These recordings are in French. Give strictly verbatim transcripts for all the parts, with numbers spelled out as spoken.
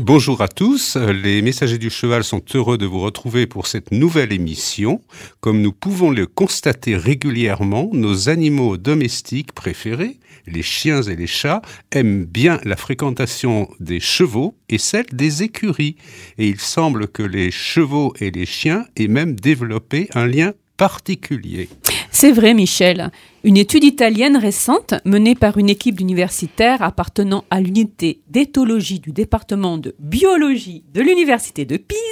Bonjour à tous, les messagers du cheval sont heureux de vous retrouver pour cette nouvelle émission. Comme nous pouvons le constater régulièrement, nos animaux domestiques préférés, les chiens et les chats, aiment bien la fréquentation des chevaux et celle des écuries. Et il semble que les chevaux et les chiens aient même développé un lien particulier. C'est vrai, Michel. Une étude italienne récente, menée par une équipe d'universitaires appartenant à l'unité d'éthologie du département de biologie de l'université de Pise,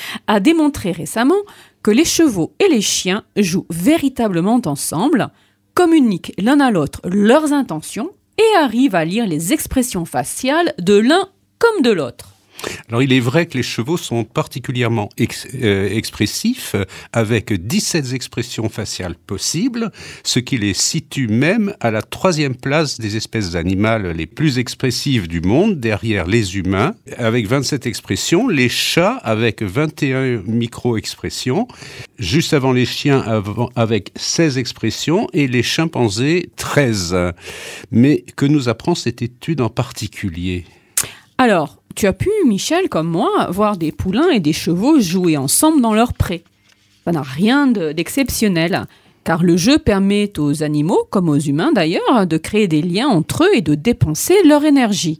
a démontré récemment que les chevaux et les chiens jouent véritablement ensemble, communiquent l'un à l'autre leurs intentions et arrivent à lire les expressions faciales de l'un comme de l'autre. Alors, il est vrai que les chevaux sont particulièrement ex- euh, expressifs, avec dix-sept expressions faciales possibles, ce qui les situe même à la troisième place des espèces animales les plus expressives du monde, derrière les humains, avec vingt-sept expressions, les chats avec vingt et un micro-expressions, juste avant les chiens avant, avec seize expressions, et les chimpanzés treize. Mais que nous apprend cette étude en particulier ? Alors, tu as pu, Michel, comme moi, voir des poulains et des chevaux jouer ensemble dans leur pré. Ça n'a rien de, d'exceptionnel, car le jeu permet aux animaux, comme aux humains d'ailleurs, de créer des liens entre eux et de dépenser leur énergie.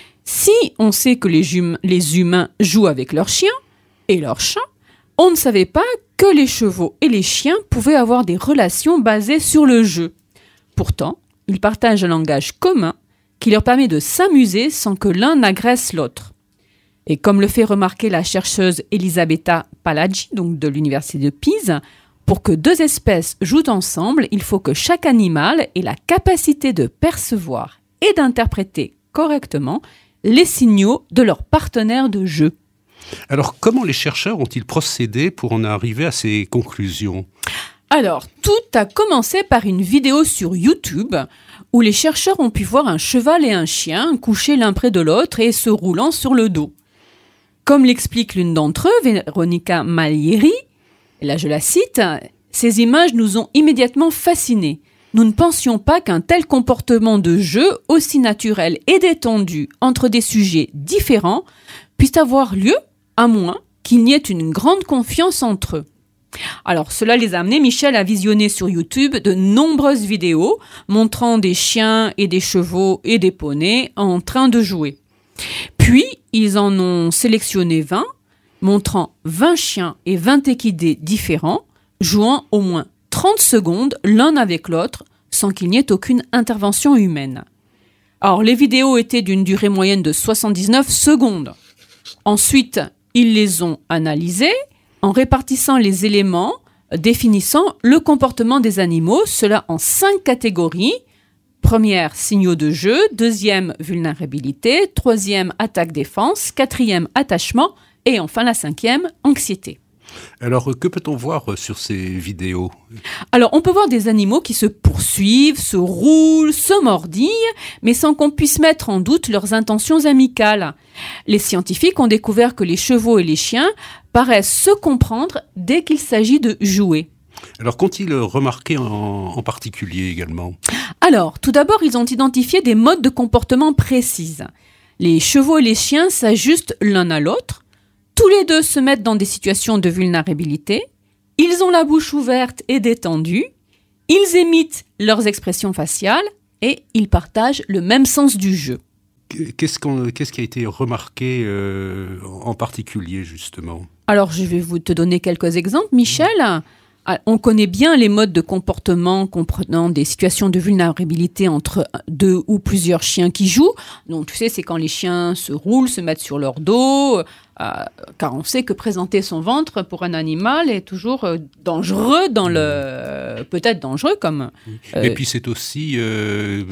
Si on sait que les, hum- les humains jouent avec leurs chiens et leurs chats, on ne savait pas que les chevaux et les chiens pouvaient avoir des relations basées sur le jeu. Pourtant, ils partagent un langage commun qui leur permet de s'amuser sans que l'un n'agresse l'autre. Et comme le fait remarquer la chercheuse Elisabetta Palagi, donc de l'université de Pise, pour que deux espèces jouent ensemble, il faut que chaque animal ait la capacité de percevoir et d'interpréter correctement les signaux de leur partenaire de jeu. Alors, comment les chercheurs ont-ils procédé pour en arriver à ces conclusions ? Alors, tout a commencé par une vidéo sur YouTube où les chercheurs ont pu voir un cheval et un chien couchés l'un près de l'autre et se roulant sur le dos. Comme l'explique l'une d'entre eux, Veronica Malieri, et là je la cite, « Ces images nous ont immédiatement fascinés. Nous ne pensions pas qu'un tel comportement de jeu, aussi naturel et détendu entre des sujets différents, puisse avoir lieu, à moins qu'il n'y ait une grande confiance entre eux. » Alors, cela les a amenés, Michel, à visionner sur YouTube de nombreuses vidéos montrant des chiens et des chevaux et des poneys en train de jouer. Puis, ils en ont sélectionné vingt, montrant vingt chiens et vingt équidés différents, jouant au moins trente secondes l'un avec l'autre, sans qu'il n'y ait aucune intervention humaine. Alors, les vidéos étaient d'une durée moyenne de soixante-dix-neuf secondes. Ensuite, ils les ont analysées, en répartissant les éléments définissant le comportement des animaux, cela en cinq catégories. Première, signaux de jeu. Deuxième, vulnérabilité. Troisième, attaque-défense. Quatrième, attachement. Et enfin, la cinquième, anxiété. Alors, que peut-on voir sur ces vidéos ? Alors, on peut voir des animaux qui se poursuivent, se roulent, se mordillent, mais sans qu'on puisse mettre en doute leurs intentions amicales. Les scientifiques ont découvert que les chevaux et les chiens paraissent se comprendre dès qu'il s'agit de jouer. Alors, qu'ont-ils remarqué en, en particulier également ? Alors, tout d'abord, ils ont identifié des modes de comportement précis. Les chevaux et les chiens s'ajustent l'un à l'autre. Tous les deux se mettent dans des situations de vulnérabilité. Ils ont la bouche ouverte et détendue. Ils émitent leurs expressions faciales et ils partagent le même sens du jeu. Qu'est-ce, qu'on, qu'est-ce qui a été remarqué euh, en particulier, justement ? Alors, je vais vous te donner quelques exemples, Michel. On connaît bien les modes de comportement comprenant des situations de vulnérabilité entre deux ou plusieurs chiens qui jouent. Donc, tu sais, c'est quand les chiens se roulent, se mettent sur leur dos, euh, car on sait que présenter son ventre pour un animal est toujours euh, dangereux dans le... peut-être dangereux comme... Euh, Et puis, c'est aussi euh,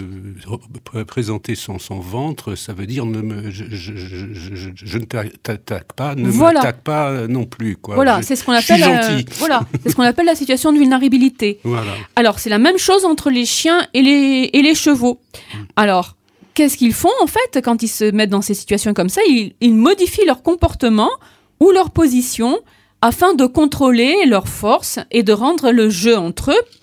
présenter son, son ventre, ça veut dire ne me, je, je, je, je, je ne t'attaque pas, ne voilà. m'attaque pas non plus. Quoi. Voilà, je, c'est ce qu'on appelle... Euh, voilà, c'est ce qu'on appelle la situation de vulnérabilité. Voilà. Alors, c'est la même chose entre les chiens et les, et les chevaux. Mmh. Alors, qu'est-ce qu'ils font, en fait, quand ils se mettent dans ces situations comme ça ? Ils, ils modifient leur comportement ou leur position afin de contrôler leur force et de rendre le jeu entre eux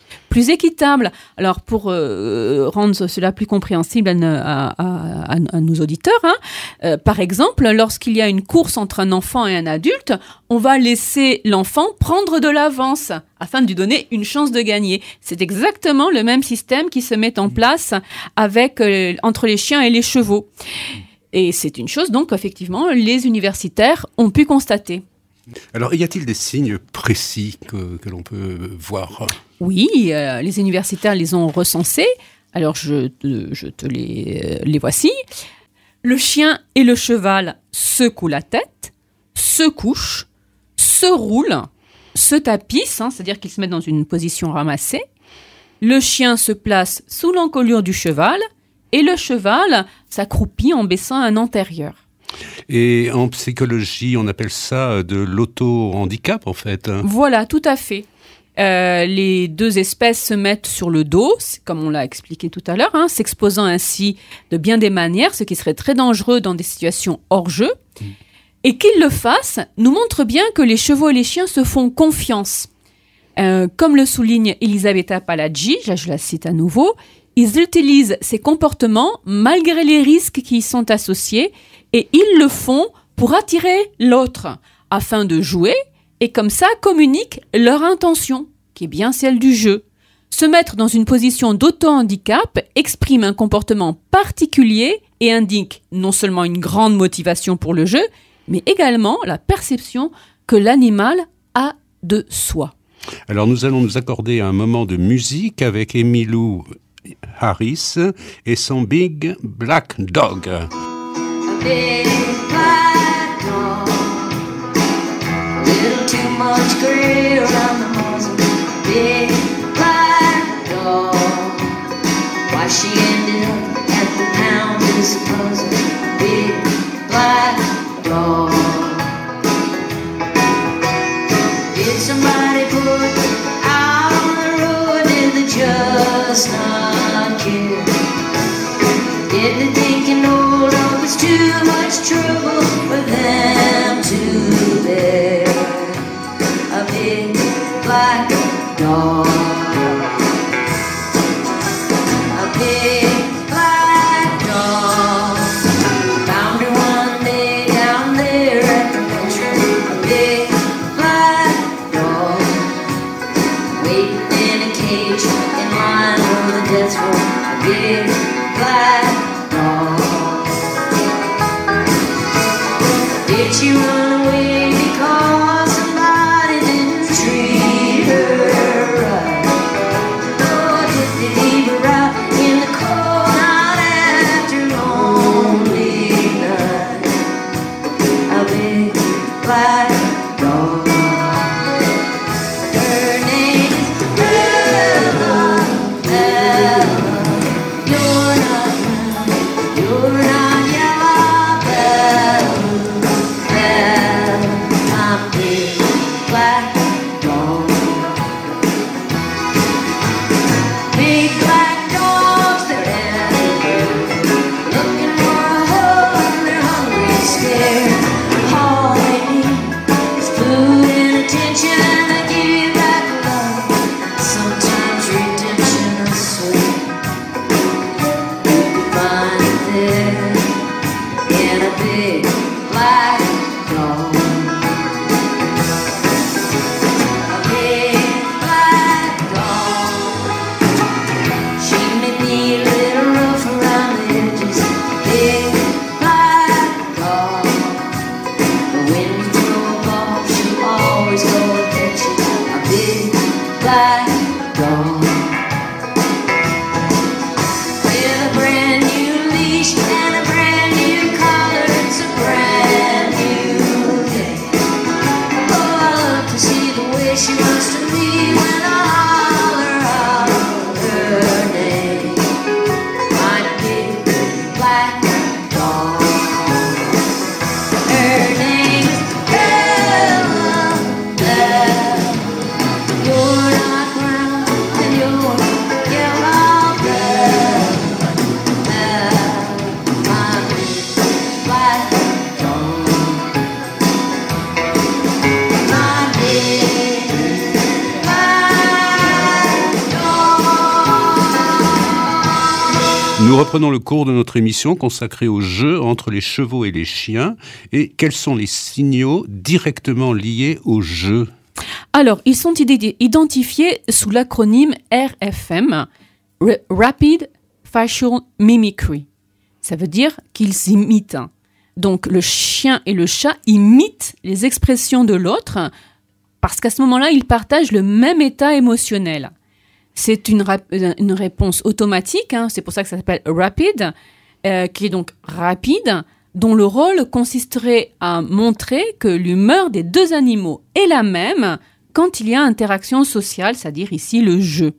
plus équitable. Alors, pour euh, rendre cela plus compréhensible à, à, à, à nos auditeurs, hein, euh, par exemple, lorsqu'il y a une course entre un enfant et un adulte, on va laisser l'enfant prendre de l'avance afin de lui donner une chance de gagner. C'est exactement le même système qui se met en place avec, euh, entre les chiens et les chevaux. Et c'est une chose, donc, effectivement, les universitaires ont pu constater. Alors, y a-t-il des signes précis que, que l'on peut voir ? Oui, euh, les universitaires les ont recensés. Alors, je, je te les, les voici. Le chien et le cheval secouent la tête, se couchent, se roulent, se tapissent, hein, c'est-à-dire qu'ils se mettent dans une position ramassée. Le chien se place sous l'encolure du cheval et le cheval s'accroupit en baissant un antérieur. Et en psychologie, on appelle ça de l'auto-handicap, en fait. Voilà, tout à fait. Euh, les deux espèces se mettent sur le dos, comme on l'a expliqué tout à l'heure, hein, s'exposant ainsi de bien des manières, ce qui serait très dangereux dans des situations hors jeu. Mmh. Et qu'ils le fassent nous montre bien que les chevaux et les chiens se font confiance. Euh, comme le souligne Elisabetta Palaggi, je la cite à nouveau, ils utilisent ces comportements malgré les risques qui y sont associés et ils le font pour attirer l'autre afin de jouer et comme ça communiquent leur intention, qui est bien celle du jeu. Se mettre dans une position d'auto-handicap exprime un comportement particulier et indique non seulement une grande motivation pour le jeu, mais également la perception que l'animal a de soi. Alors nous allons nous accorder un moment de musique avec Emmylou Harris et son Big Black Dog. A big black dog, a little too much gray around the muzzle. Big black dog, why she ended up at the pound is a puzzle. Big black dog, did somebody put out on the road? Did they just not care? Did they think an old dog was too much trouble for them to bear? A big black dog, a big black dog, found her one day down there at the metro. A big black dog, waiting in a cage in line for the death row. A big black dog, did she run away because somebody didn't treat her right? Or did they leave her out in the cold out after a lonely night? A big black dog, her name is Bella, Bella. You're not mine, you're not yellow, Bella, Bella. I'm big black dog. Big black dogs, they're everywhere, looking for a home, they're hungry, scared. All they need Nous reprenons le cours de notre émission consacrée au jeu entre les chevaux et les chiens. Et quels sont les signaux directement liés au jeu ? Alors, ils sont idé- identifiés sous l'acronyme R F M, R- Rapid Facial Mimicry. Ça veut dire qu'ils imitent. Donc, le chien et le chat imitent les expressions de l'autre parce qu'à ce moment-là, ils partagent le même état émotionnel. C'est une, rap- une réponse automatique, hein, c'est pour ça que ça s'appelle rapid, euh, qui est donc rapide, dont le rôle consisterait à montrer que l'humeur des deux animaux est la même quand il y a interaction sociale, c'est-à-dire ici le jeu.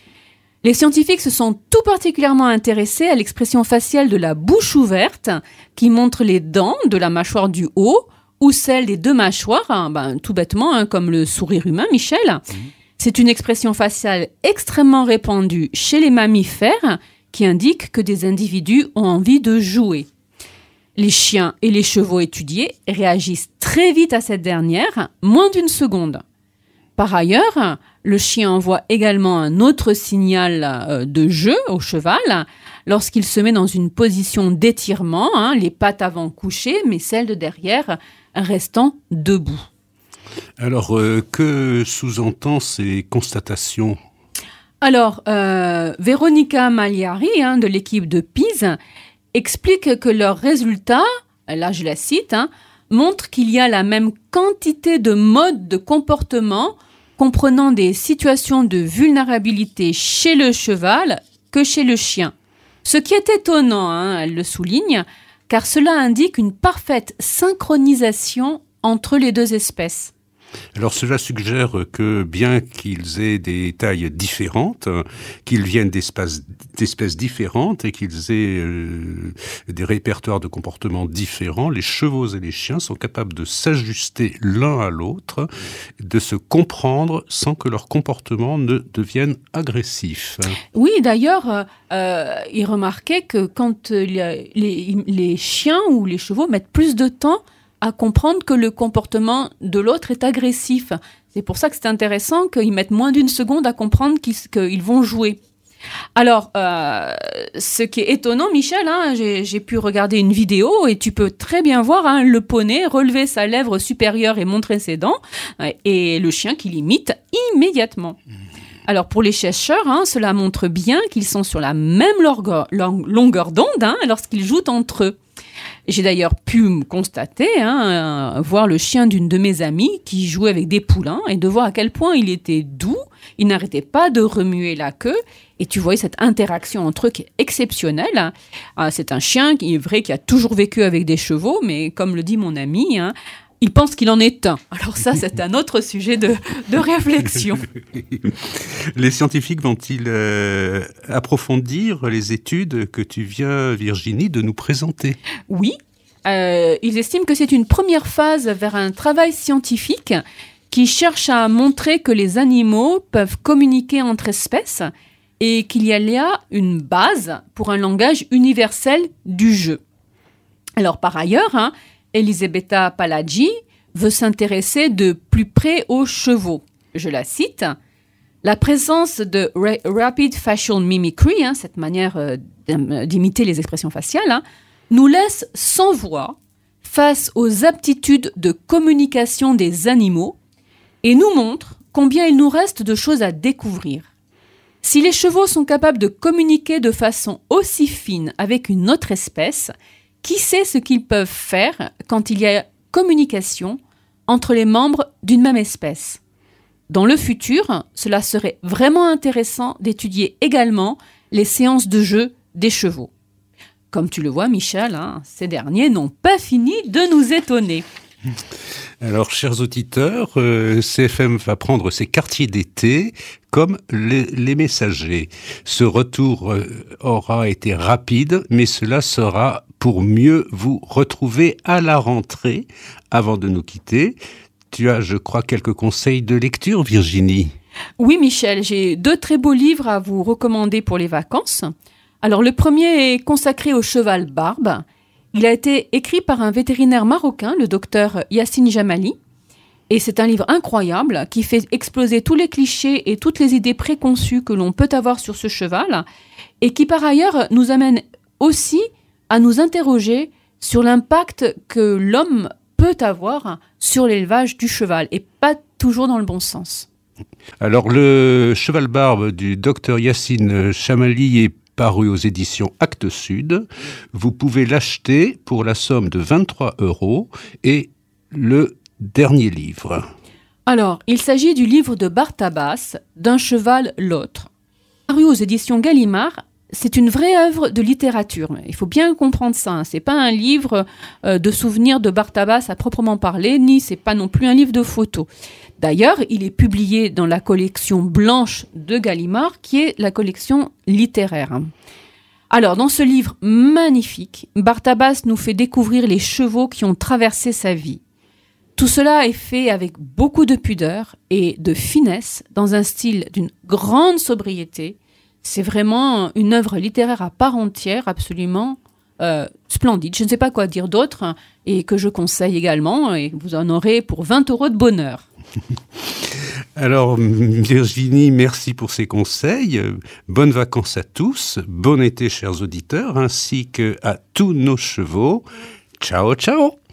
Les scientifiques se sont tout particulièrement intéressés à l'expression faciale de la bouche ouverte, qui montre les dents de la mâchoire du haut, ou celle des deux mâchoires, hein, ben, tout bêtement, hein, comme le sourire humain, Michel. Mmh. C'est une expression faciale extrêmement répandue chez les mammifères qui indique que des individus ont envie de jouer. Les chiens et les chevaux étudiés réagissent très vite à cette dernière, moins d'une seconde. Par ailleurs, le chien envoie également un autre signal de jeu au cheval lorsqu'il se met dans une position d'étirement, hein, les pattes avant couchées, mais celles de derrière restant debout. Alors, euh, que sous-entend ces constatations ? Alors, euh, Véronica Magliari, hein, de l'équipe de Pise, explique que leurs résultats, là je la cite, hein, montrent qu'il y a la même quantité de modes de comportement comprenant des situations de vulnérabilité chez le cheval que chez le chien. Ce qui est étonnant, hein, elle le souligne, car cela indique une parfaite synchronisation entre les deux espèces. Alors cela suggère que bien qu'ils aient des tailles différentes, qu'ils viennent d'espèces, d'espèces différentes et qu'ils aient euh, des répertoires de comportements différents, les chevaux et les chiens sont capables de s'ajuster l'un à l'autre, de se comprendre sans que leur comportement ne devienne agressif. Oui, d'ailleurs, euh, il remarquait que quand les, les, les chiens ou les chevaux mettent plus de temps à comprendre que le comportement de l'autre est agressif. C'est pour ça que c'est intéressant qu'ils mettent moins d'une seconde à comprendre qu'ils, qu'ils vont jouer. Alors, euh, ce qui est étonnant, Michel, hein, j'ai, j'ai pu regarder une vidéo et tu peux très bien voir hein, le poney relever sa lèvre supérieure et montrer ses dents, et le chien qui l'imite immédiatement. Alors, pour les chercheurs, hein, cela montre bien qu'ils sont sur la même longueur, longueur d'onde hein, lorsqu'ils jouent entre eux. J'ai d'ailleurs pu constater, hein, euh, voir le chien d'une de mes amies qui jouait avec des poulains et de voir à quel point il était doux, il n'arrêtait pas de remuer la queue et tu voyais cette interaction entre eux qui est exceptionnelle. Hein. Euh, c'est un chien qui est vrai qui a toujours vécu avec des chevaux, mais comme le dit mon ami, hein, il pense qu'il en est un. Alors ça, c'est un autre sujet de, de réflexion. Les scientifiques vont-ils euh, approfondir les études que tu viens, Virginie, de nous présenter ? Oui, euh, ils estiment que c'est une première phase vers un travail scientifique qui cherche à montrer que les animaux peuvent communiquer entre espèces et qu'il y a là une base pour un langage universel du jeu. Alors par ailleurs, hein, Elisabetta Palagi veut s'intéresser de plus près aux chevaux. Je la cite. La présence de ra- Rapid Facial Mimicry, hein, cette manière euh, d'imiter les expressions faciales, hein, nous laisse sans voix face aux aptitudes de communication des animaux et nous montre combien il nous reste de choses à découvrir. Si les chevaux sont capables de communiquer de façon aussi fine avec une autre espèce, qui sait ce qu'ils peuvent faire quand il y a communication entre les membres d'une même espèce ? Dans le futur, cela serait vraiment intéressant d'étudier également les séances de jeu des chevaux. Comme tu le vois, Michel, hein, ces derniers n'ont pas fini de nous étonner. Alors, chers auditeurs, euh, C F M va prendre ses quartiers d'été comme les, les messagers. Ce retour euh, aura été rapide, mais cela sera pour mieux vous retrouver à la rentrée. Avant de nous quitter, tu as, je crois, quelques conseils de lecture, Virginie. Oui, Michel, j'ai deux très beaux livres à vous recommander pour les vacances. Alors, le premier est consacré au cheval barbe. Il a été écrit par un vétérinaire marocain, le docteur Yassine Jamali. Et c'est un livre incroyable qui fait exploser tous les clichés et toutes les idées préconçues que l'on peut avoir sur ce cheval et qui, par ailleurs, nous amène aussi à nous interroger sur l'impact que l'homme peut avoir sur l'élevage du cheval, et pas toujours dans le bon sens. Alors, le Cheval Barbe du docteur Yacine Chamali est paru aux éditions Actes Sud. Vous pouvez l'acheter pour la somme de vingt-trois euros et le dernier livre. Alors, il s'agit du livre de Bartabas, D'un cheval l'autre. Paru aux éditions Gallimard, c'est une vraie œuvre de littérature. Il faut bien comprendre ça. Hein. C'est pas un livre euh, de souvenirs de Bartabas à proprement parler, ni c'est pas non plus un livre de photos. D'ailleurs, il est publié dans la collection blanche de Gallimard, qui est la collection littéraire. Alors, dans ce livre magnifique, Bartabas nous fait découvrir les chevaux qui ont traversé sa vie. Tout cela est fait avec beaucoup de pudeur et de finesse, dans un style d'une grande sobriété. C'est vraiment une œuvre littéraire à part entière, absolument euh, splendide. Je ne sais pas quoi dire d'autre, hein, et que je conseille également, et vous en aurez pour vingt euros de bonheur. Alors, Virginie, merci pour ces conseils. Bonnes vacances à tous, bon été, chers auditeurs, ainsi qu'à tous nos chevaux. Ciao, ciao!